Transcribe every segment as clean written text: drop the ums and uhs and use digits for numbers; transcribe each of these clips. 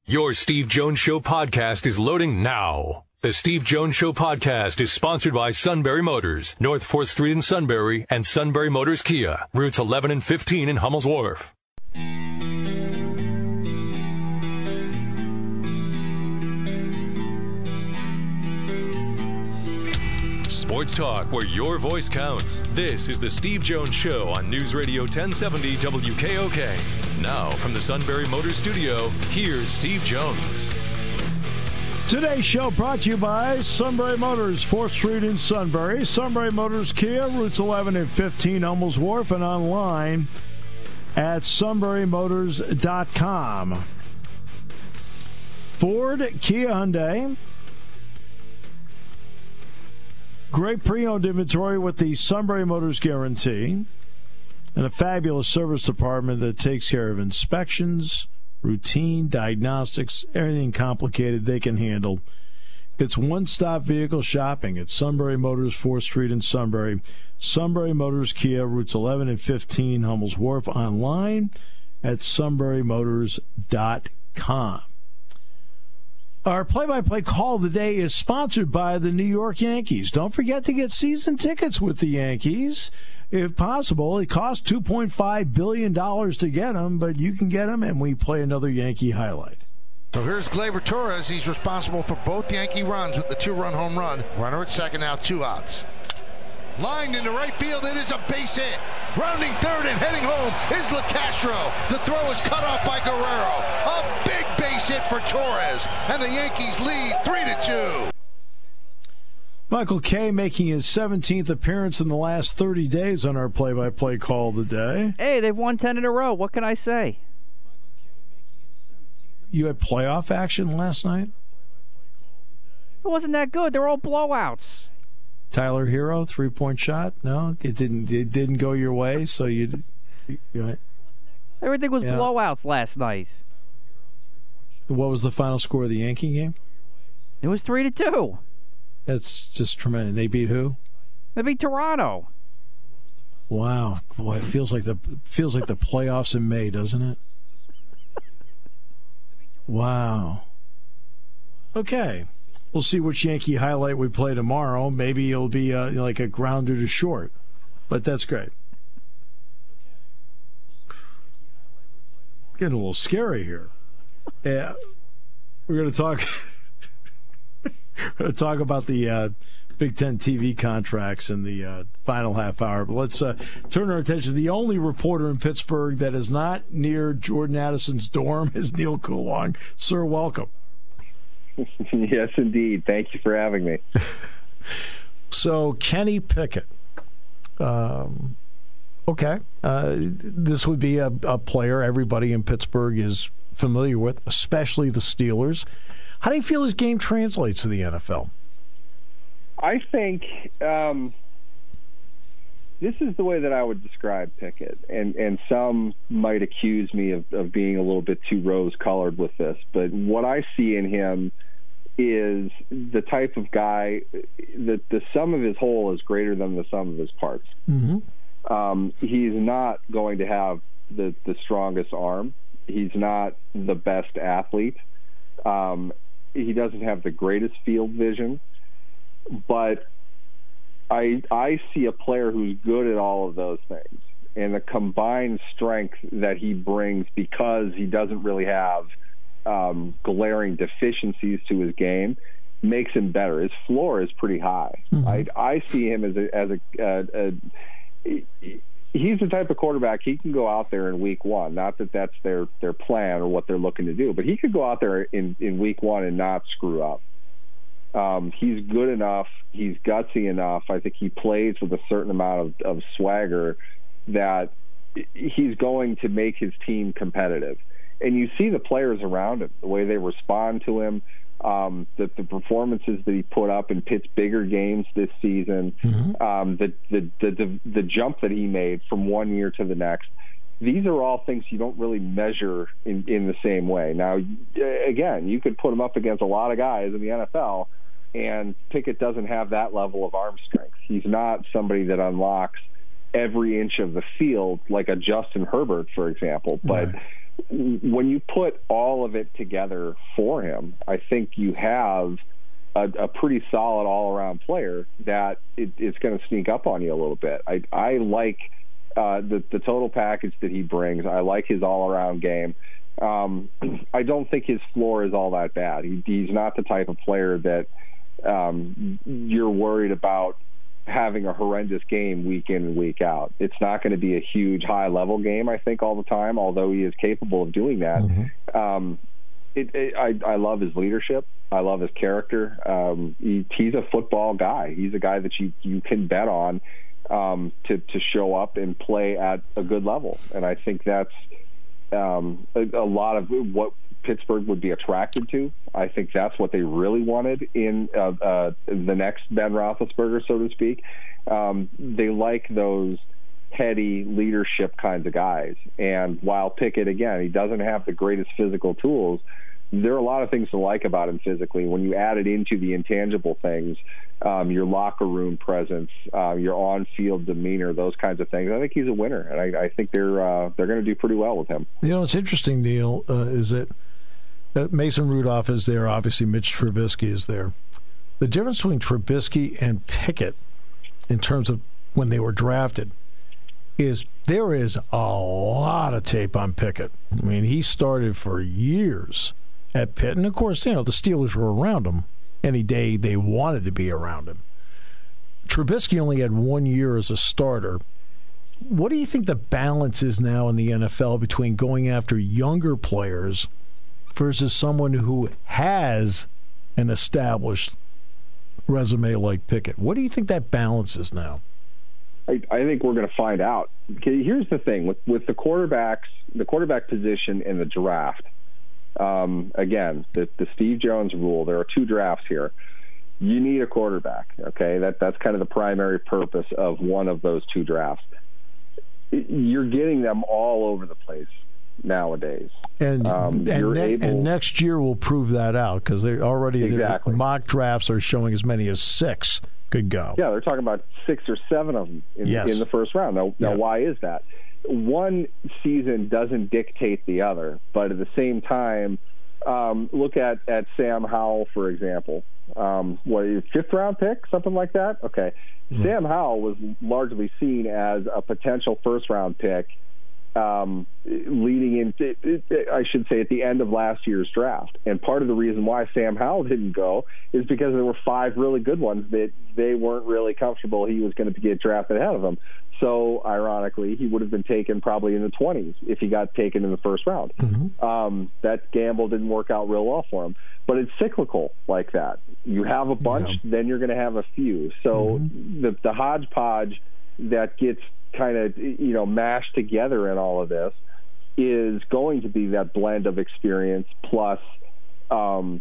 Your Steve Jones Show podcast is loading now. The Steve Jones Show podcast is sponsored by Sunbury Motors, North 4th Street in Sunbury, and Sunbury Motors Kia, routes 11 and 15 in Hummel's Wharf. Sports talk where your voice counts. This is the Steve Jones Show on News Radio 1070 WKOK. Now from the Sunbury Motors Studio, here's Steve Jones. Today's show brought to you by Sunbury Motors, 4th Street in Sunbury. Sunbury Motors Kia, routes 11 and 15, Hummel's Wharf, and online at sunburymotors.com. Ford, Kia, Hyundai. Great pre-owned inventory with the Sunbury Motors Guarantee and a fabulous service department that takes care of inspections, routine, diagnostics, everything complicated they can handle. It's one-stop vehicle shopping at Sunbury Motors, 4th Street in Sunbury. Sunbury Motors Kia, routes 11 and 15, Hummel's Wharf, online at sunburymotors.com. Our play-by-play call of the day is sponsored by the New York Yankees. Don't forget to get season tickets with the Yankees. If possible, it costs $2.5 billion to get them, but you can get them, and we play another Yankee highlight. So here's Gleyber Torres. He's responsible for both Yankee runs with the two-run home run. Runner at second, now 2 outs. Lined into right field, it is a base hit. Rounding third and heading home is LeCastro. The throw is cut off by Guerrero. A big base hit for Torres, and the Yankees lead 3-2. Michael Kay making his 17th appearance in the last 30 days on our play-by-play call of the day. Hey, they've won 10 in a row. What can I say? You had playoff action last night? It wasn't that good. They're all blowouts. Tyler Hero, 3-point shot? No, it didn't go your way, so you Everything was blowouts last night. What was the final score of the Yankee game? It was 3-2. That's just tremendous. They beat who? They beat Toronto. Wow, boy, it feels like the playoffs in May, doesn't it? Wow. Okay. We'll see which Yankee highlight we play tomorrow. Maybe it'll be like a grounder to short, but that's great. It's getting a little scary here. Yeah, we're going to talk. We're going to talk about the Big Ten TV contracts in the final half hour. But let's turn our attention to the only reporter in Pittsburgh that is not near Jordan Addison's dorm is Neil Coulong. Sir, welcome. Yes, indeed. Thank you for having me. So, Kenny Pickett. Okay. This would be a player everybody in Pittsburgh is familiar with, especially the Steelers. How do you feel his game translates to the NFL? I think this is the way that I would describe Pickett, and some might accuse me of being a little bit too rose-colored with this, but what I see in him is the type of guy that the sum of his whole is greater than the sum of his parts. Mm-hmm. He's not going to have the strongest arm. He's not the best athlete. He doesn't have the greatest field vision, but I see a player who's good at all of those things, and the combined strength that he brings because he doesn't really have glaring deficiencies to his game makes him better. His floor is pretty high. Mm-hmm. I see him as he's the type of quarterback, he can go out there in week one. Not that that's their plan or what they're looking to do, but he could go out there in week one and not screw up. He's good enough. He's gutsy enough. I think he plays with a certain amount of swagger that he's going to make his team competitive. And you see the players around him, the way they respond to him, the performances that he put up in Pitt's bigger games this season, mm-hmm. The jump that he made from one year to the next. These are all things you don't really measure in the same way. Now, again, you could put him up against a lot of guys in the NFL, and Pickett doesn't have that level of arm strength. He's not somebody that unlocks every inch of the field like a Justin Herbert, for example. But when you put all of it together for him, I think you have a pretty solid all-around player that it's going to sneak up on you a little bit. I like the total package that he brings. I like his all-around game. I don't think his floor is all that bad. He's not the type of player that you're worried about having a horrendous game week in and week out. It's not going to be a huge high-level game, I think, all the time, although he is capable of doing that. I love his leadership. I love his character. He's a football guy. He's a guy that you can bet on to show up and play at a good level. And I think that's a lot of what Pittsburgh would be attracted to. I think that's what they really wanted in the next Ben Roethlisberger, so to speak. They like those heady leadership kinds of guys. And while Pickett, again, he doesn't have the greatest physical tools, there are a lot of things to like about him physically. When you add it into the intangible things, your locker room presence, your on-field demeanor, those kinds of things, I think he's a winner, and I think they're going to do pretty well with him. You know, what's interesting, Neil, is that Mason Rudolph is there. Obviously, Mitch Trubisky is there. The difference between Trubisky and Pickett in terms of when they were drafted is there is a lot of tape on Pickett. I mean, he started for years at Pitt. And, of course, you know, the Steelers were around him any day they wanted to be around him. Trubisky only had 1 year as a starter. What do you think the balance is now in the NFL between going after younger players versus someone who has an established resume like Pickett? What do you think that balance is now? I think we're going to find out. Okay, here's the thing with the quarterback position in the draft. Again, the Steve Jones rule. There are 2 drafts here. You need a quarterback. Okay, that's kind of the primary purpose of one of those 2 drafts. You're getting them all over the place nowadays, and next year will prove that out because they already their mock drafts are showing as many as 6 could go. Yeah, they're talking about 6 or 7 of them in the first round. Now, why is that? One season doesn't dictate the other, but at the same time, look at Sam Howell, for example. What, 5th round pick, something like that? Okay. Mm-hmm. Sam Howell was largely seen as a potential 1st round pick leading into, I should say, at the end of last year's draft. And part of the reason why Sam Howell didn't go is because there were 5 really good ones that they weren't really comfortable he was going to get drafted ahead of them. So, ironically, he would have been taken probably in the 20s if he got taken in the 1st round. Mm-hmm. That gamble didn't work out real well for him. But it's cyclical like that. You have a bunch, then you're going to have a few. So the hodgepodge that gets kind of mashed together in all of this is going to be that blend of experience plus that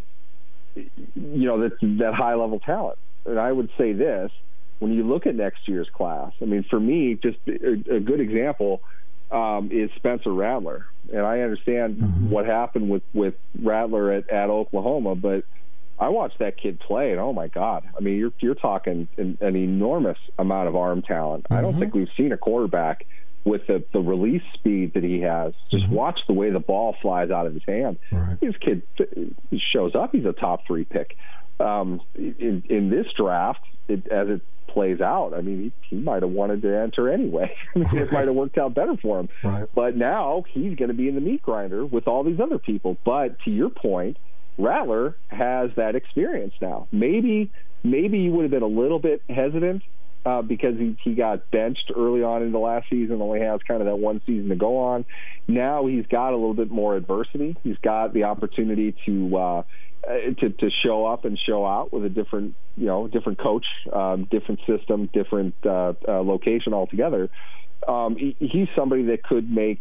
high level talent. And I would say this, when you look at next year's class, I mean, for me, just a good example is Spencer Rattler. And I understand what happened with Rattler at Oklahoma, but I watched that kid play, and oh my God! I mean, you're talking an enormous amount of arm talent. I don't think we've seen a quarterback with the release speed that he has. Just watch the way the ball flies out of his hand. Right. This kid shows up; he's a top 3 pick. In this draft, as it plays out, I mean, he might have wanted to enter anyway. I mean, it might have worked out better for him. Right. But now he's going to be in the meat grinder with all these other people. But to your point, Rattler has that experience now. Maybe he would have been a little bit hesitant because he got benched early on in the last season, only has kind of that 1 season to go on. Now he's got a little bit more adversity. He's got the opportunity to show up and show out with a different coach, different system, different location altogether. He's somebody that could make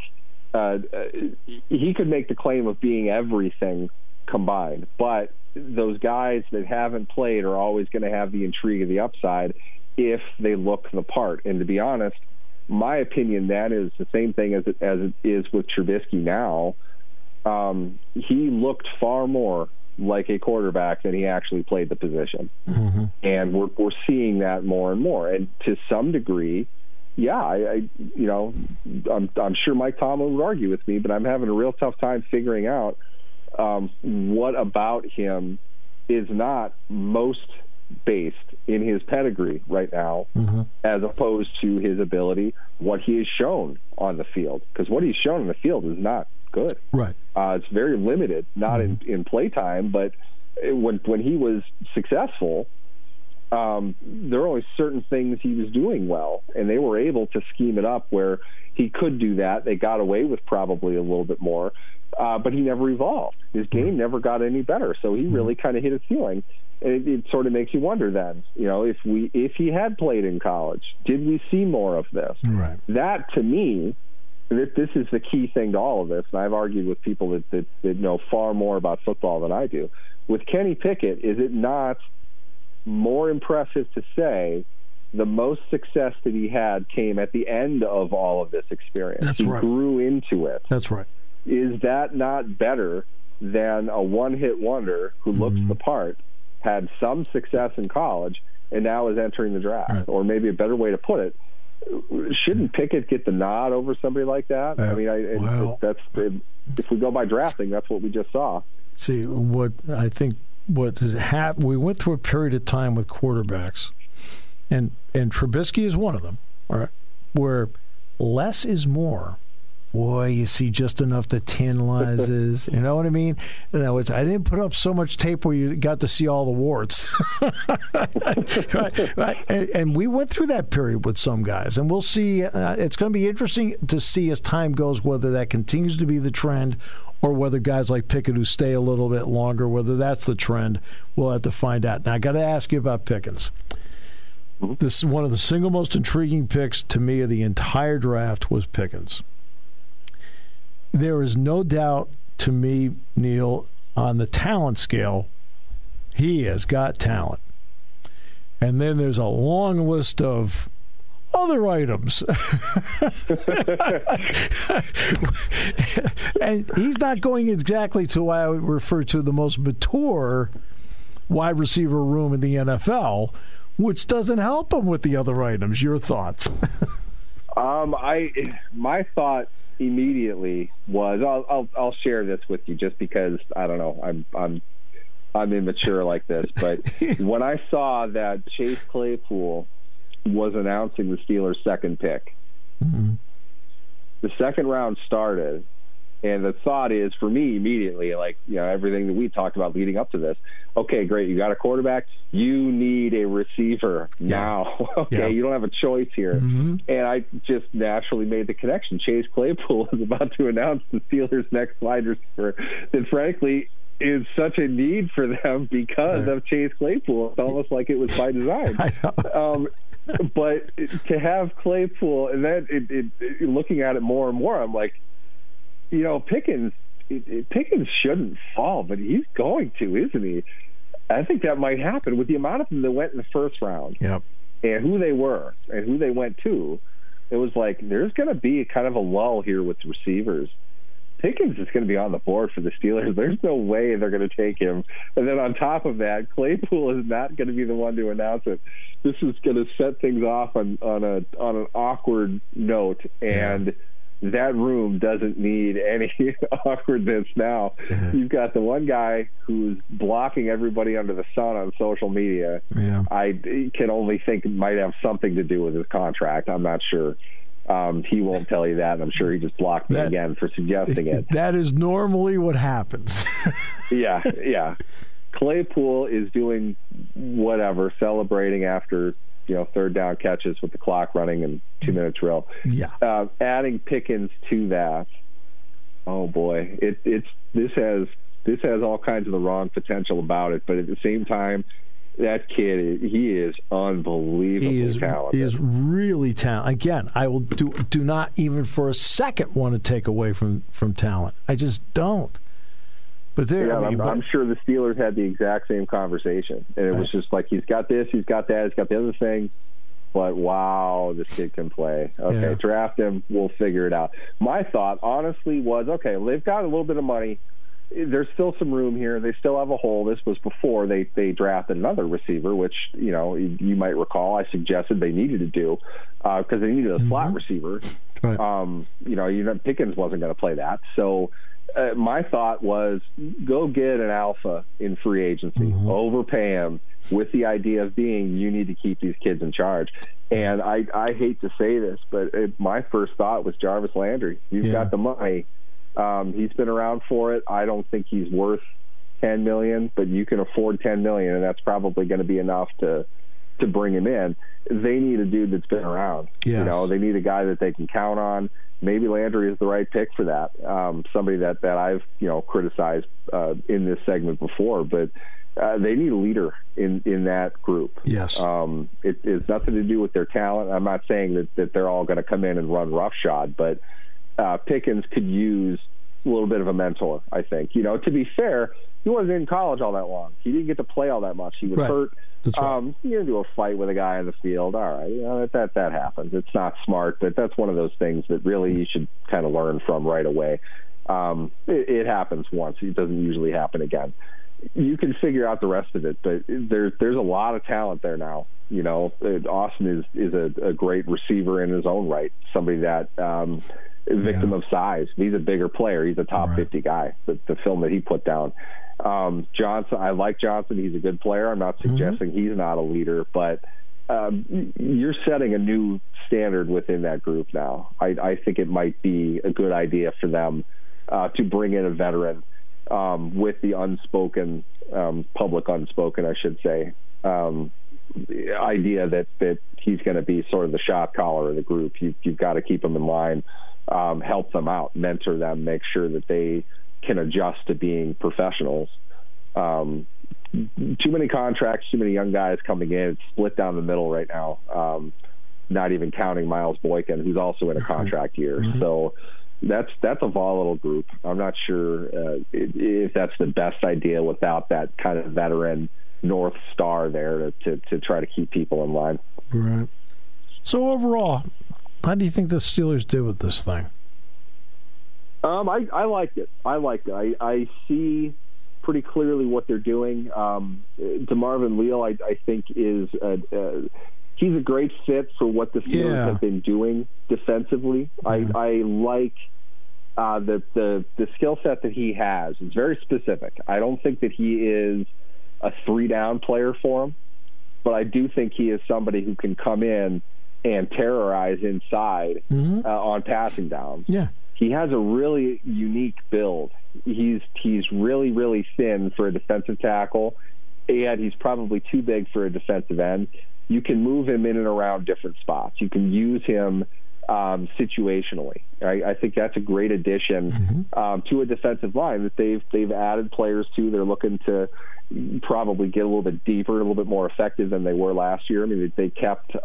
the claim of being everything combined, but those guys that haven't played are always going to have the intrigue of the upside if they look the part. And to be honest, my opinion, that is the same thing as it is with Trubisky now. He looked far more like a quarterback than he actually played the position. And we're seeing that more and more. And to some degree, I'm sure Mike Tomlin would argue with me, but I'm having a real tough time figuring out what about him is not most based in his pedigree right now, as opposed to his ability, what he has shown on the field. Because what he's shown on the field is not good. Right. It's very limited, not in play time, but when he was successful, there were only certain things he was doing well, and they were able to scheme it up where he could do that. They got away with probably a little bit more, but he never evolved. His game never got any better, so he really kind of hit a ceiling. And it sort of makes you wonder then, if he had played in college, did we see more of this? Right. That, to me, this is the key thing to all of this, and I've argued with people that know far more about football than I do. With Kenny Pickett, is it not more impressive to say the most success that he had came at the end of all of this experience? That's he right. grew into it. That's right. Is that not better than a one-hit wonder who looks the part, had some success in college, and now is entering the draft? Right. Or maybe a better way to put it, shouldn't Pickett get the nod over somebody like that? If we go by drafting, that's what we just saw. See, what has happened, we went through a period of time with quarterbacks, and Trubisky is one of them, all right, where less is more. Boy, you see just enough that tantalizes. You know what I mean? In other words, I didn't put up so much tape where you got to see all the warts. right. And we went through that period with some guys, and we'll see. It's going to be interesting to see as time goes whether that continues to be the trend or whether guys like Pickett who stay a little bit longer, whether that's the trend. We'll have to find out. Now, I got to ask you about Pickens. This is one of the single most intriguing picks to me of the entire draft was Pickens. There is no doubt to me, Neil, on the talent scale, he has got talent. And then there's a long list of other items. And he's not going exactly to what I would refer to the most mature wide receiver room in the NFL, which doesn't help him with the other items. Your thoughts? My thought immediately was I'll share this with you just because I don't know I'm immature like this, but when I saw that Chase Claypool was announcing the Steelers' second pick, the second round started, and the thought is for me immediately, like, everything that we talked about leading up to this. Okay, great. You got a quarterback. You need a receiver now. Okay, you don't have a choice here. And I just naturally made the connection. Chase Claypool is about to announce the Steelers' next wide receiver that, frankly, is such a need for them because of Chase Claypool. It's almost like it was by design. But to have Claypool, and then looking at it more and more, I'm like, Pickens shouldn't fall, but he's going to, isn't he? I think that might happen with the amount of them that went in the first round and who they were and who they went to. It was like there's going to be kind of a lull here with receivers. Pickens is going to be on the board for the Steelers. There's no way they're going to take him. And then on top of that, Claypool is not going to be the one to announce it. This is going to set things off on an awkward note, and that room doesn't need any awkwardness now. You've got the one guy who's blocking everybody under the sun on social media. I can only think it might have something to do with his contract. I'm not sure. He won't tell you that, and I'm sure he just blocked me again for suggesting it. That is normally what happens. Yeah. Claypool is doing whatever, celebrating after third down catches with the clock running and 2-minute drill. Adding Pickens to that, oh boy, this has all kinds of the wrong potential about it. But at the same time, that kid, he is unbelievably talented. He is really talented. Again, I will do not even for a second want to take away from talent. I just don't. But I'm sure the Steelers had the exact same conversation, and it was just like, he's got this, he's got that, he's got the other thing, but wow, this kid can play. Okay, draft him, we'll figure it out. My thought, honestly, was, okay, they've got a little bit of money. there's still some room here. They still have a hole. This was before they drafted another receiver, which, you might recall I suggested they needed to do because they needed a slot receiver. Right. Pickens wasn't going to play that. So my thought was go get an alpha in free agency, overpay him with the idea of being you need to keep these kids in charge. And I hate to say this, but my first thought was Jarvis Landry. You've got the money. He's been around for it. I don't think he's worth $10 million, but you can afford $10 million, and that's probably going to be enough to bring him in. They need a dude that's been around. Yes. They need a guy that they can count on. Maybe Landry is the right pick for that. Somebody that I've criticized in this segment before, but they need a leader in that group. Yes. It's nothing to do with their talent. I'm not saying that they're all going to come in and run roughshod, but Pickens could use a little bit of a mentor, I think. To be fair, he wasn't in college all that long. He didn't get to play all that much. He was hurt. That's right. You're going to do a fight with a guy in the field. All right, that happens. It's not smart, but that's one of those things that really you should kind of learn from right away. It happens once. It doesn't usually happen again. You can figure out the rest of it, but there's a lot of talent there now. Austin is a great receiver in his own right, somebody that victim of size. He's a bigger player. He's a top 50 guy, the film that he put down. Johnson, I like Johnson. He's a good player. I'm not suggesting he's not a leader, but you're setting a new standard within that group now. I think it might be a good idea for them to bring in a veteran with the unspoken, public unspoken, I should say, idea that he's going to be sort of the shot caller of the group. You've got to keep him in line, help them out, mentor them, make sure that they can adjust to being professionals. Too many contracts, too many young guys coming in. It's split down the middle right now, not even counting Miles Boykin, who's also in a contract year. So that's a volatile group. I'm not sure if that's the best idea without that kind of veteran North Star there to try to keep people in line. Right. So overall, how do you think the Steelers did with this thing? I liked it. I see pretty clearly what they're doing. DeMarvin Leal, I think, is he's a great fit for what the Steelers have been doing defensively. I like the skill set that he has. It's very specific. I don't think that he is a 3-down player for him, but I do think he is somebody who can come in and terrorize inside on passing downs. Yeah. He has a really unique build. He's really, really thin for a defensive tackle, and he's probably too big for a defensive end. You can move him in and around different spots. You can use him situationally. I think that's a great addition to a defensive line that they've added players to. They're looking to probably get a little bit deeper, a little bit more effective than they were last year. I mean, they kept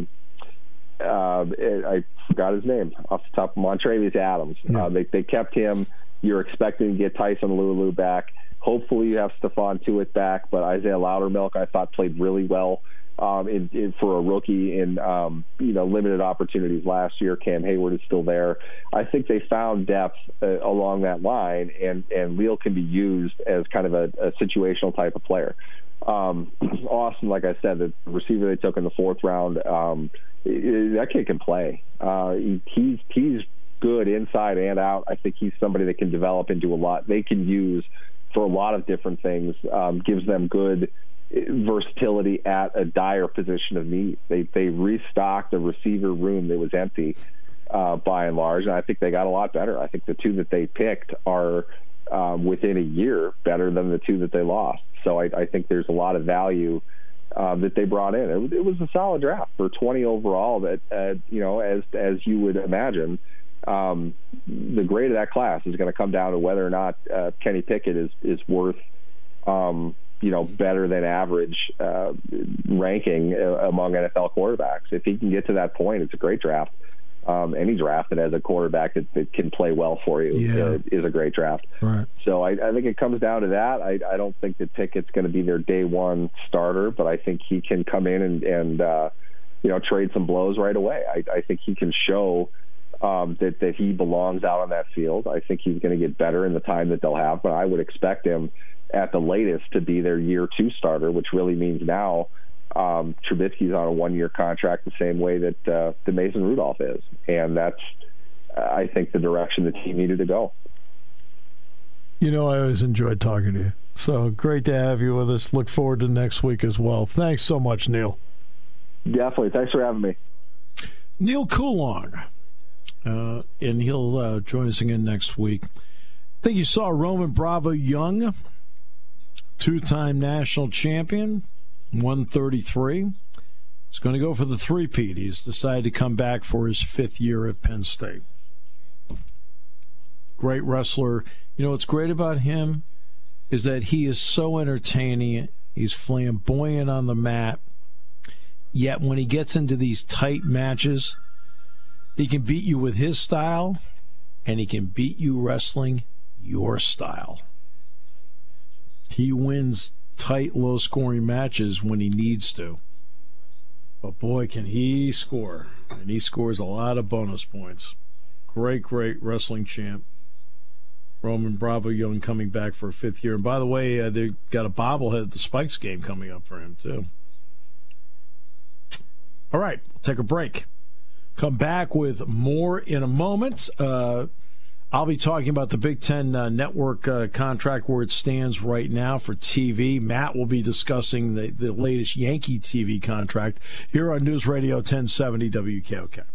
I forgot his name off the top of Montravius Adams. They kept him. You're expecting to get Tyson Lulu back. Hopefully you have Stephon Tuitt back, but Isaiah Loudermilk I thought played really well for a rookie in limited opportunities last year. Cam Hayward is still there. I think they found depth along that line, and Leal can be used as kind of a situational type of player. Austin, like I said, the receiver they took in the 4th round, that kid can play. He's good inside and out. I think he's somebody that can develop into a lot. They can use for a lot of different things. Gives them good versatility at a dire position of need. They restocked a receiver room that was empty by and large, and I think they got a lot better. I think the 2 that they picked are within a year better than the 2 that they lost. So I think there's a lot of value that they brought in. It was a solid draft for 20 overall. That as you would imagine, the grade of that class is going to come down to whether or not Kenny Pickett is worth better than average ranking among NFL quarterbacks. If he can get to that point, it's a great draft. Any draft that has a quarterback that can play well for you is a great draft. Right. So I think it comes down to that. I don't think that Pickett's going to be their day one starter, but I think he can come in and trade some blows right away. I think he can show that he belongs out on that field. I think he's going to get better in the time that they'll have, but I would expect him at the latest to be their year 2 starter, which really means now Trubisky's on a 1-year contract the same way that Mason Rudolph is. And that's, I think, the direction the team needed to go. I always enjoyed talking to you. So great to have you with us. Look forward to next week as well. Thanks so much, Neil. Definitely. Thanks for having me. Neil Coulong. And he'll join us again next week. I think you saw Roman Bravo Young, 2-time national champion, 133. He's going to go for the three-peat. He's decided to come back for his 5th year at Penn State. Great wrestler. What's great about him is that he is so entertaining. He's flamboyant on the mat. Yet when he gets into these tight matches, he can beat you with his style, and he can beat you wrestling your style. He wins tight, low-scoring matches when he needs to. But, boy, can he score. And he scores a lot of bonus points. Great wrestling champ. Roman Bravo Young coming back for a 5th year. And, by the way, they've got a bobblehead at the Spikes game coming up for him, too. All right, we'll take a break. Come back with more in a moment. I'll be talking about the Big Ten network contract, where it stands right now for TV. Matt will be discussing the latest Yankee TV contract here on News Radio 1070 WKOK.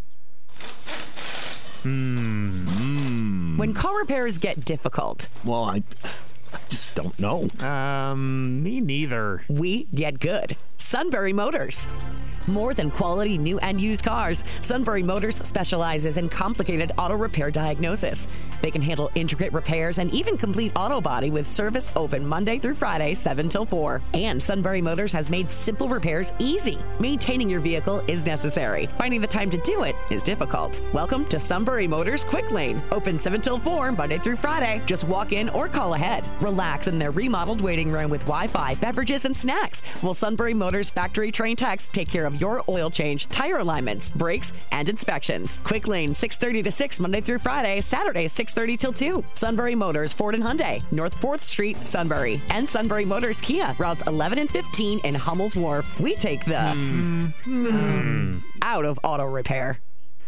When car repairs get difficult. Well, I just don't know. Me neither. We get good. Sunbury Motors. More than quality new and used cars, Sunbury Motors specializes in complicated auto repair diagnosis. They can handle intricate repairs and even complete auto body with service open Monday through Friday, 7 till 4. And Sunbury Motors has made simple repairs easy. Maintaining your vehicle is necessary. Finding the time to do it is difficult. Welcome to Sunbury Motors Quick Lane. Open 7 till 4, Monday through Friday. Just walk in or call ahead. Relax in their remodeled waiting room with Wi-Fi, beverages, and snacks. While Sunbury Motors factory trained techs take care of your oil change, tire alignments, brakes, and inspections. Quick Lane, 6:30 to 6, Monday through Friday, Saturday, 6:30 till 2. Sunbury Motors, Ford and Hyundai, North 4th Street, Sunbury. And Sunbury Motors Kia, routes 11 and 15 in Hummel's Wharf. We take the out of auto repair.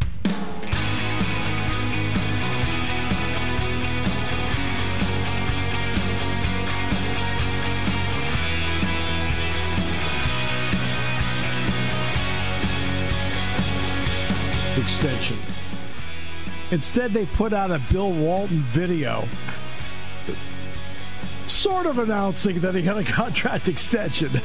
Extension. Instead, they put out a Bill Walton video sort of announcing that he got a contract extension.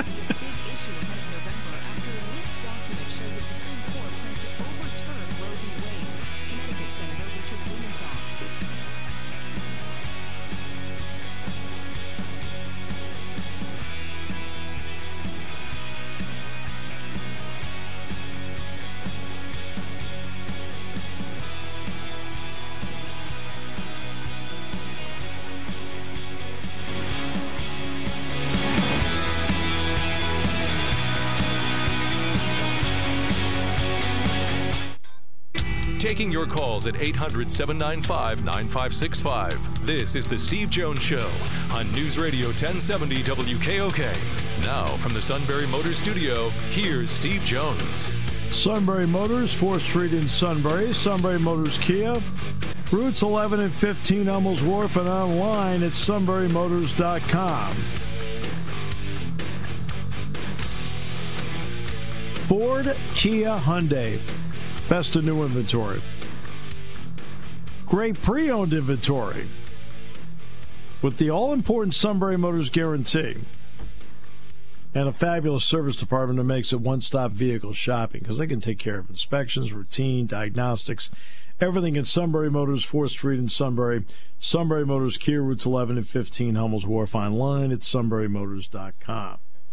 Taking your calls at 800-795-9565. This is The Steve Jones Show on News Radio 1070 WKOK. Now, from the Sunbury Motors Studio, here's Steve Jones. Sunbury Motors, 4th Street in Sunbury. Sunbury Motors Kia. Routes 11 and 15, Hummels Wharf, and online at sunburymotors.com. Ford, Kia, Hyundai. Best of new inventory. Great pre-owned inventory. With the all-important Sunbury Motors guarantee. And a fabulous service department that makes it one-stop vehicle shopping, because they can take care of inspections, routine, diagnostics, everything at Sunbury Motors, 4th Street in Sunbury. Sunbury Motors Kia, routes 11 and 15, Hummels Wharf, online at sunburymotors.com.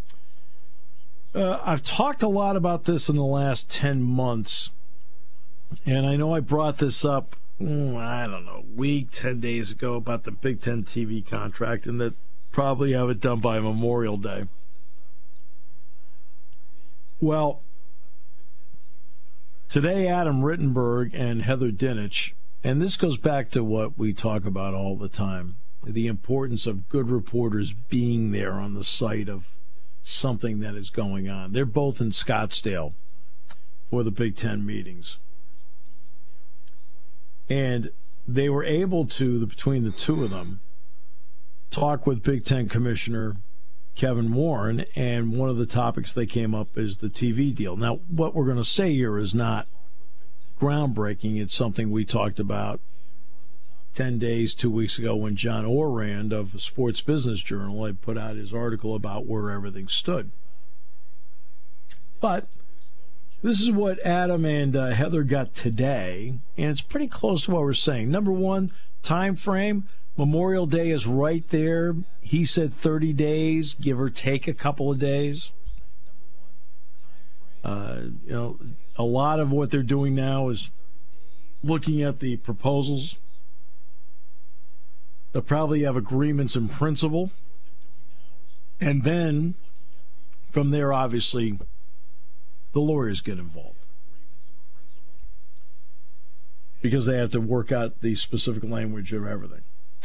I've talked a lot about this in the last 10 months. And I know I brought this up, I don't know, a week, 10 days ago about the Big Ten TV contract, and that probably have it done by Memorial Day. Well, Today, Adam Rittenberg and Heather Dinich, and this goes back to what we talk about all the time, the importance of good reporters being there on the site of something that is going on. They're both in Scottsdale for the Big Ten meetings. And they were able to, between the two of them, talk with Big Ten Commissioner Kevin Warren, and one of the topics they came up is the TV deal. Now, what we're going to say here is not groundbreaking. It's something we talked about 10 days, 2 weeks ago, when John Orand of Sports Business Journal had put out his article about where everything stood. But this is what Adam and Heather got today, and it's pretty close to what we're saying. Number one, time frame. Memorial Day is right there. He said 30 days, give or take a couple of days. A lot of what they're doing now is looking at the proposals. They'll probably have agreements in principle. And then, from there, obviously, the lawyers get involved, because they have to work out the specific language of everything.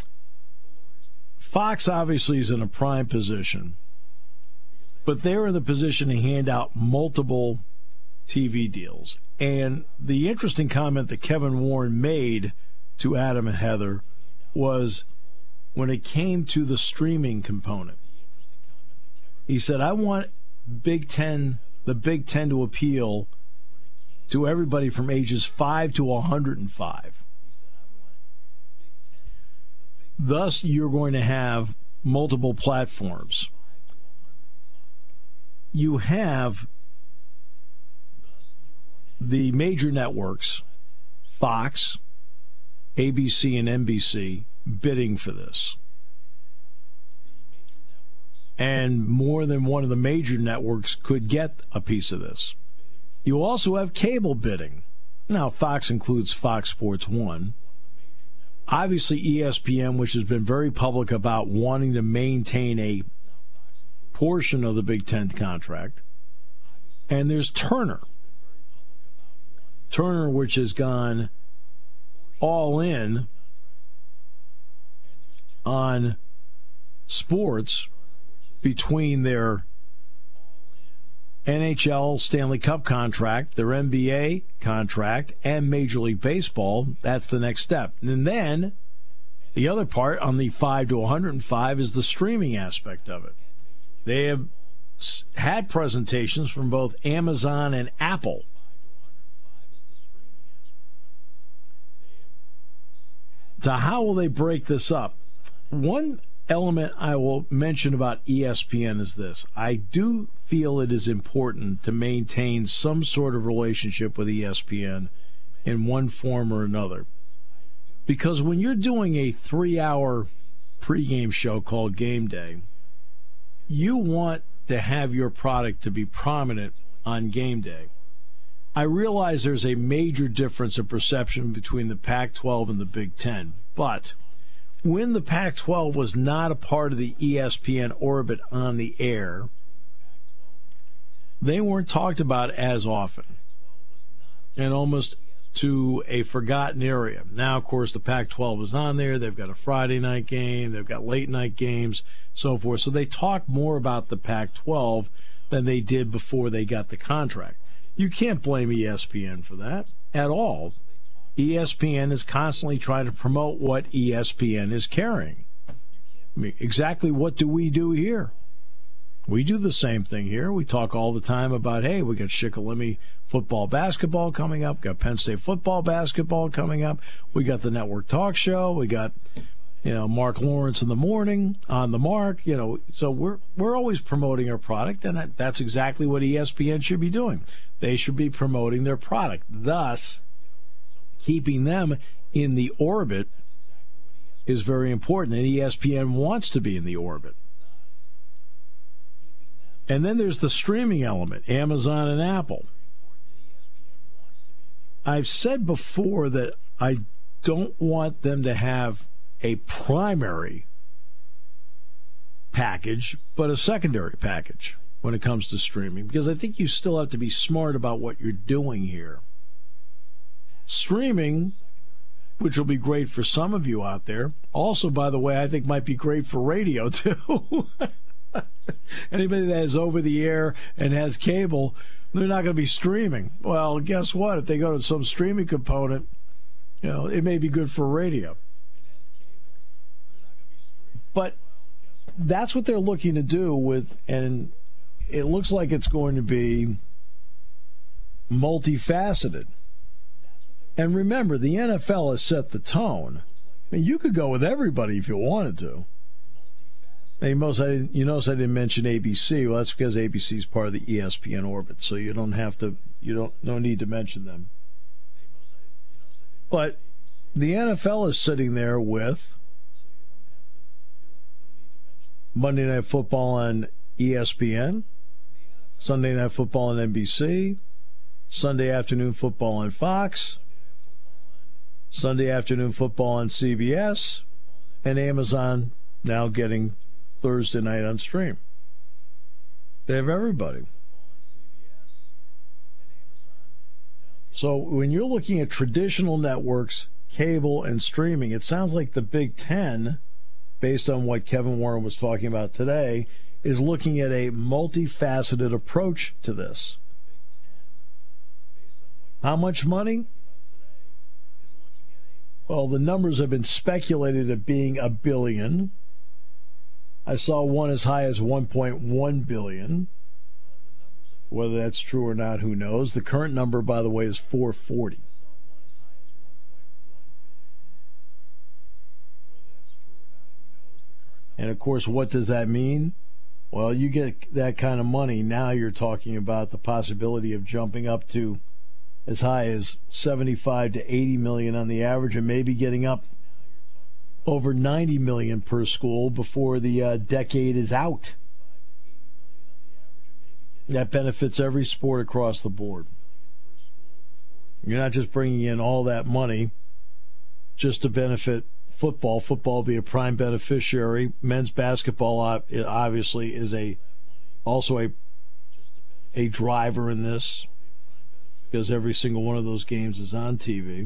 Fox obviously is in a prime position, but they're in the position to hand out multiple TV deals. And the interesting comment that Kevin Warren made to Adam and Heather was when it came to the streaming component. He said, I want the Big Ten to appeal to everybody from ages 5 to 105. Thus, you're going to have multiple platforms. You have the major networks, Fox, ABC, and NBC, bidding for this. And more than one of the major networks could get a piece of this. You also have cable bidding. Now, Fox includes Fox Sports 1. Obviously, ESPN, which has been very public about wanting to maintain a portion of the Big Ten contract. And there's Turner. Turner, which has gone all in on sports between their NHL Stanley Cup contract, their NBA contract, and Major League Baseball. That's the next step. And then the other part on the 5 to 105 is the streaming aspect of it. They have had presentations from both Amazon and Apple. So how will they break this up? One element I will mention about ESPN is this. I do feel it is important to maintain some sort of relationship with ESPN in one form or another. Because when you're doing a 3-hour pregame show called Game Day, you want to have your product to be prominent on game day. I realize there's a major difference of perception between the Pac-12 and the Big Ten, but when the Pac-12 was not a part of the ESPN orbit on the air, they weren't talked about as often and almost to a forgotten area. Now, of course, the Pac-12 is on there. They've got a Friday night game. They've got late night games, so forth. So they talk more about the Pac-12 than they did before they got the contract. You can't blame ESPN for that at all. ESPN is constantly trying to promote what ESPN is carrying. I mean, exactly what do we do here? We do the same thing here. We talk all the time about, hey, we got Shikellamy football, basketball coming up. Got Penn State football, basketball coming up. We got the network talk show. We got, Mark Lawrence in the morning on the Mark. So we're always promoting our product, and that's exactly what ESPN should be doing. They should be promoting their product, thus keeping them in the orbit is very important, and ESPN wants to be in the orbit. And then there's the streaming element, Amazon and Apple. I've said before that I don't want them to have a primary package, but a secondary package when it comes to streaming, because I think you still have to be smart about what you're doing here. streaming, which will be great for some of you out there. Also, by the way, I think might be great for radio, too. Anybody that is over the air and has cable, they're not going to be streaming. Well, guess what? If they go to some streaming component, it may be good for radio. But that's what they're looking to do with, and it looks like it's going to be multifaceted. And remember, the NFL has set the tone. I mean, you could go with everybody if you wanted to. You notice I didn't mention ABC. Well, that's because ABC is part of the ESPN orbit, so you don't have to. No need to mention them. But the NFL is sitting there with Monday Night Football on ESPN, Sunday Night Football on NBC, Sunday Afternoon Football on Fox, Sunday Afternoon Football on CBS, and Amazon now getting Thursday night on stream. They have everybody. So when you're looking at traditional networks, cable, and streaming, it sounds like the Big Ten, based on what Kevin Warren was talking about today, is looking at a multifaceted approach to this. How much money? Well, the numbers have been speculated at being $1 billion. I saw one as high as $1.1 billion. Whether that's true or not, who knows? The current number, by the way, is $440. And, of course, what does that mean? Well, you get that kind of money. Now you're talking about the possibility of jumping up to as high as $75 to $80 million on the average, and maybe getting up over $90 million per school before the decade is out. That benefits every sport across the board. You're not just bringing in all that money just to benefit football. Football will be a prime beneficiary. Men's basketball obviously is also a driver in this, because every single one of those games is on TV,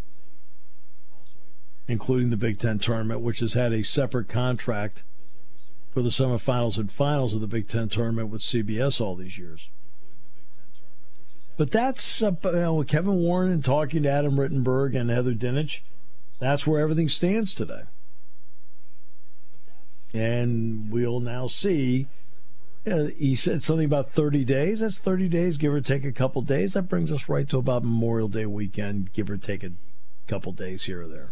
including the Big Ten tournament, which has had a separate contract for the semifinals and finals of the Big Ten tournament with CBS all these years. But that's with Kevin Warren and talking to Adam Rittenberg and Heather Dinich, that's where everything stands today. And we'll now see. He said something about 30 days. That's 30 days, give or take a couple days. That brings us right to about Memorial Day weekend, give or take a couple days here or there.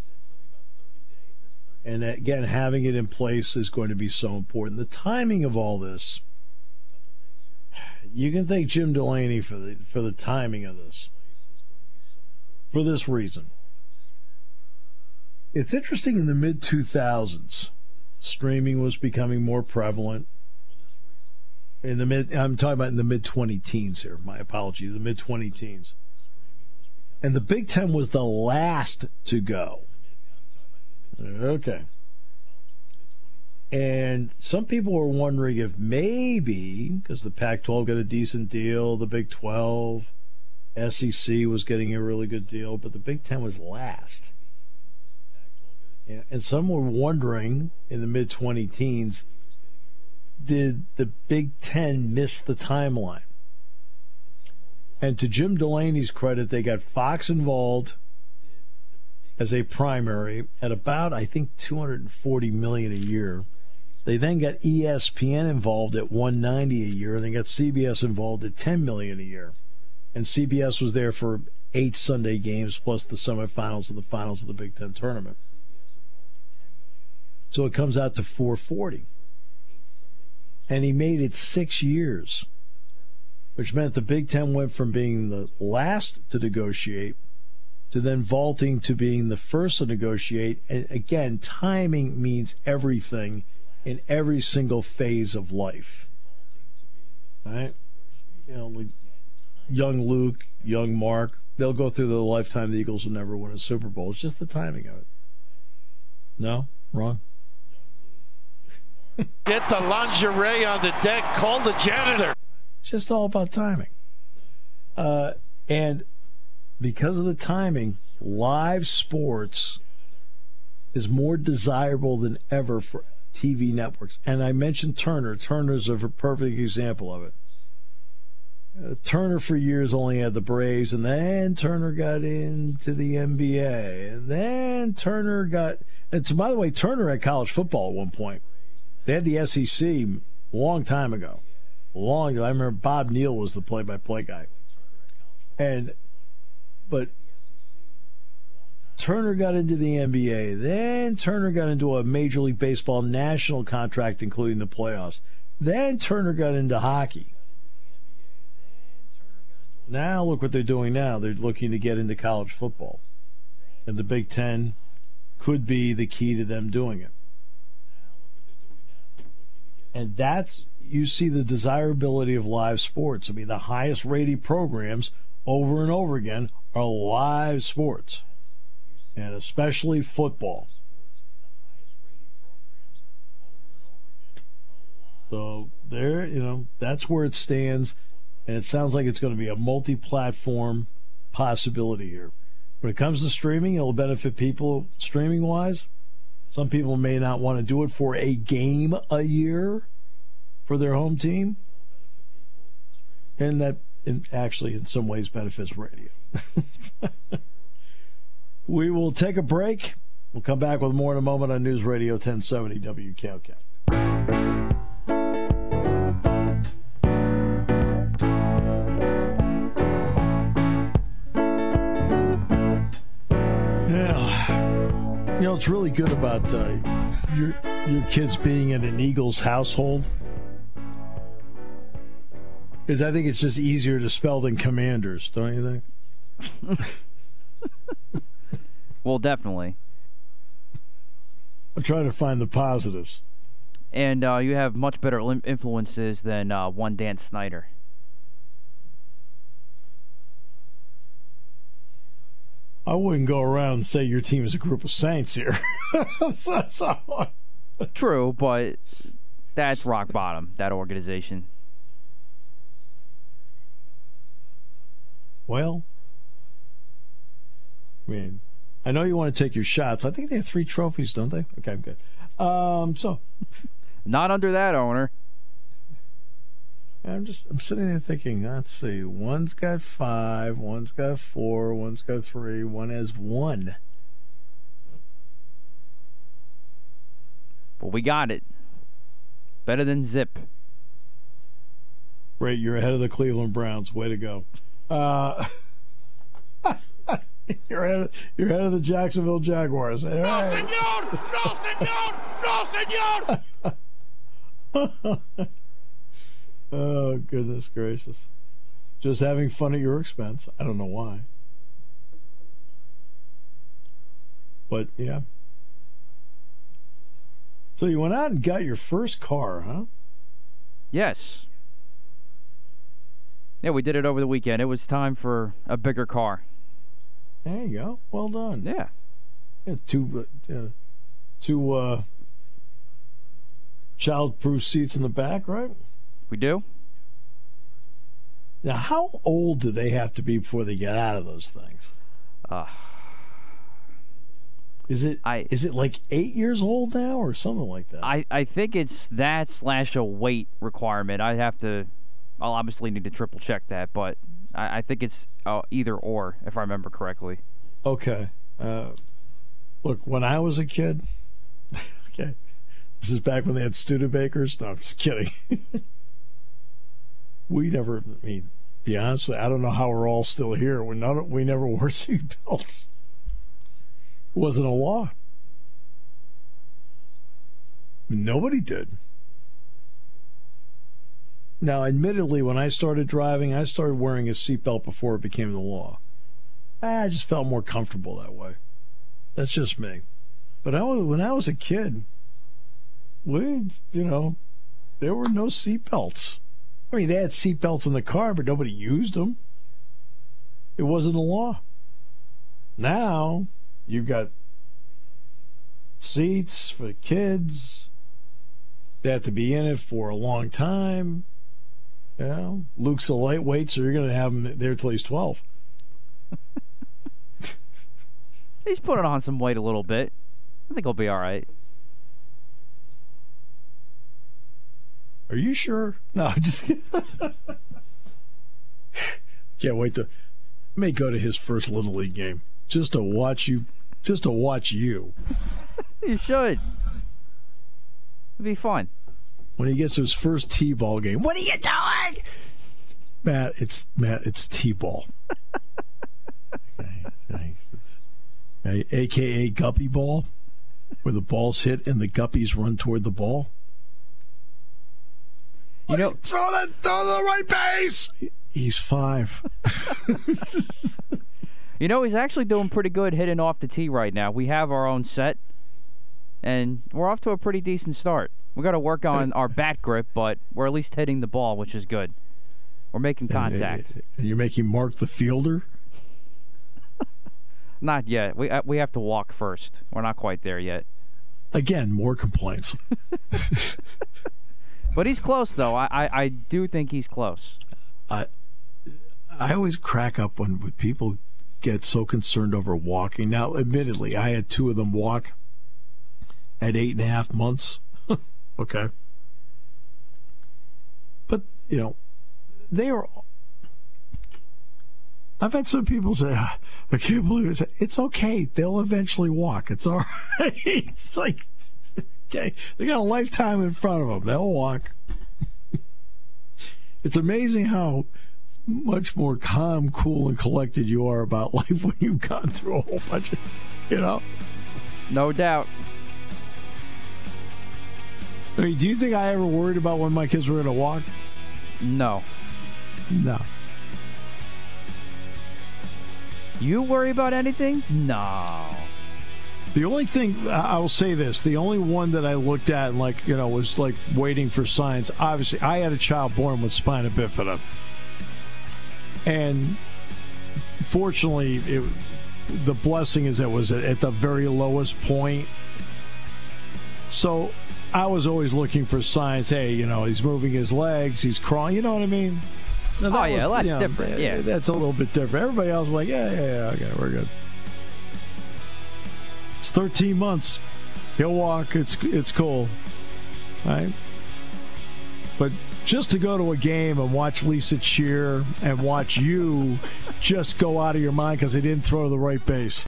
And again, having it in place is going to be so important. The timing of all this, you can thank Jim Delaney for the timing of this. For this reason. It's interesting, in the mid-2000s, streaming was becoming more prevalent. I'm talking about in the mid-20-teens here. My apology, the mid-20-teens. And the Big Ten was the last to go. Okay. And some people were wondering if maybe, because the Pac-12 got a decent deal, the Big 12, SEC was getting a really good deal, but the Big Ten was last. And some were wondering in the mid-20-teens, did the Big Ten miss the timeline? And to Jim Delaney's credit, they got Fox involved as a primary at about, I think, $240 million a year. They then got ESPN involved at $190 a year, and they got CBS involved at $10 million a year. And CBS was there for 8 Sunday games plus the semifinals and the finals of the Big Ten tournament. So it comes out to $440. And he made it 6 years, which meant the Big Ten went from being the last to negotiate to then vaulting to being the first to negotiate. And again, timing means everything in every single phase of life. Right? Young Luke, young Mark, they'll go through the lifetime the Eagles will never win a Super Bowl. It's just the timing of it. No? Wrong? Get the lingerie on the deck. Call the janitor. It's just all about timing. And because of the timing, live sports is more desirable than ever for TV networks. And I mentioned Turner. Turner's a perfect example of it. Turner for years only had the Braves, and then Turner got into the NBA. And then Turner got... And by the way, Turner had college football at one point. They had the SEC a long time ago. I remember Bob Neal was the play-by-play guy. But Turner got into the NBA. Then Turner got into a Major League Baseball national contract, including the playoffs. Then Turner got into hockey. Now look what they're doing now. They're looking to get into college football. And the Big Ten could be the key to them doing it. And that's, you see the desirability of live sports. I mean, the highest rated programs over and over again are live sports. And especially football. So there, that's where it stands. And it sounds like it's going to be a multi-platform possibility here. When it comes to streaming, it'll benefit people streaming-wise. Some people may not want to do it for a game a year for their home team. And that actually, in some ways, benefits radio. We will take a break. We'll come back with more in a moment on News Radio 1070 WKOK. What's really good about your kids being in an Eagles household is I think it's just easier to spell than Commanders, don't you think? Well, definitely. I'm trying to find the positives. And you have much better influences than one Dan Snyder. I wouldn't go around and say your team is a group of saints here. True, but that's rock bottom, that organization. Well, I mean, I know you want to take your shots. I think they have 3 trophies, don't they? Okay, good. Not under that owner. I'm sitting there thinking, let's see, one's got 5, one's got 4, one's got 3, one has 1. Well, we got it. Better than Zip. Great, you're ahead of the Cleveland Browns. Way to go. You're ahead of the Jacksonville Jaguars. Hey, No, senor! No, senor! No, senor! Oh, goodness gracious. Just having fun at your expense. I don't know why. But, yeah. So you went out and got your first car, huh? Yes. Yeah, we did it over the weekend. It was time for a bigger car. There you go. Well done. Yeah. Two child-proof seats in the back, right? We do. Now, how old do they have to be before they get out of those things? Is it like 8 years old now or something like that? I think it's that / a weight requirement. I'll obviously need to triple check that, but I think it's either or, if I remember correctly. Okay. Look, when I was a kid, okay, this is back when they had Studebakers. No, I'm just kidding. We never, be honest with you, I don't know how we're all still here. We never wore seatbelts. It wasn't a law. Nobody did. Now, admittedly, when I started driving, I started wearing a seatbelt before it became the law. I just felt more comfortable that way. That's just me. But when I was a kid, there were no seatbelts. I mean, they had seatbelts in the car, but nobody used them. It wasn't a law. Now, you've got seats for the kids. They have to be in it for a long time. Luke's a lightweight, so you're going to have him there till he's 12. He's putting on some weight a little bit. I think he'll be all right. Are you sure? No, I'm just kidding. Can't wait to may go to his first Little League game just to watch you. Just to watch you. You should. It'd be fun. When he gets his first T-ball game, what are you doing? Matt, it's T-ball. Okay, thanks. AKA guppy ball, where the ball's hit and the guppies run toward the ball. You know, throw the right base. He's 5. You know, he's actually doing pretty good hitting off the tee right now. We have our own set, and we're off to a pretty decent start. We got to work on our bat grip, but we're at least hitting the ball, which is good. We're making contact. And you're making Mark the fielder? Not yet. We have to walk first. We're not quite there yet. Again, more complaints. But he's close, though. I do think he's close. I always crack up when people get so concerned over walking. Now, admittedly, I had 2 of them walk at 8.5 months. Okay. But, you know, they are... I've had some people say, I can't believe it. It's okay. They'll eventually walk. It's all right. It's like, okay, they got a lifetime in front of them. They'll walk. It's amazing how much more calm, cool, and collected you are about life when you've gone through a whole bunch of, you know? No doubt. I mean, do you think I ever worried about when my kids were going to walk? No. No. You worry about anything? No. The only thing, I will say this, the only one that I looked at and, like, you know, was like waiting for signs. Obviously, I had a child born with spina bifida. And fortunately, the blessing is it was at the very lowest point. So I was always looking for signs. Hey, you know, he's moving his legs, he's crawling. You know what I mean? Now, that's different. Yeah, that's a little bit different. Everybody else was like, yeah, okay, we're good. It's 13 months. He'll walk. It's cool, right? But just to go to a game and watch Lisa cheer and watch you just go out of your mind because they didn't throw to the right base.